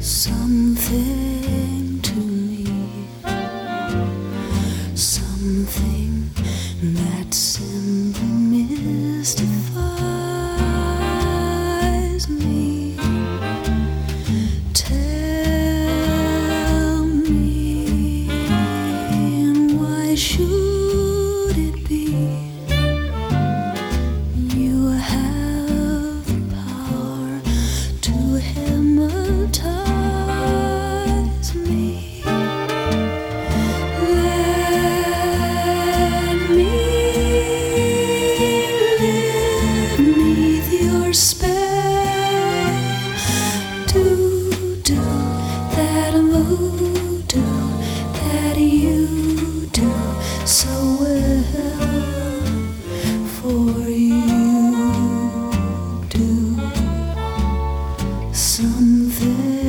something to me, something that simply mystifies me. Tell me, why should it be you have the power to hypnotize me? Let me live beneath your spell. Do that voodoo that you do so well, for you do something